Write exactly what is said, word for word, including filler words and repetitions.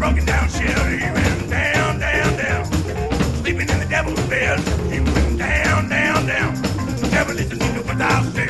walking down Shell, he went down, down, down. Sleeping in the devil's bed, he went down, down, down. The devil is a nigga without sin.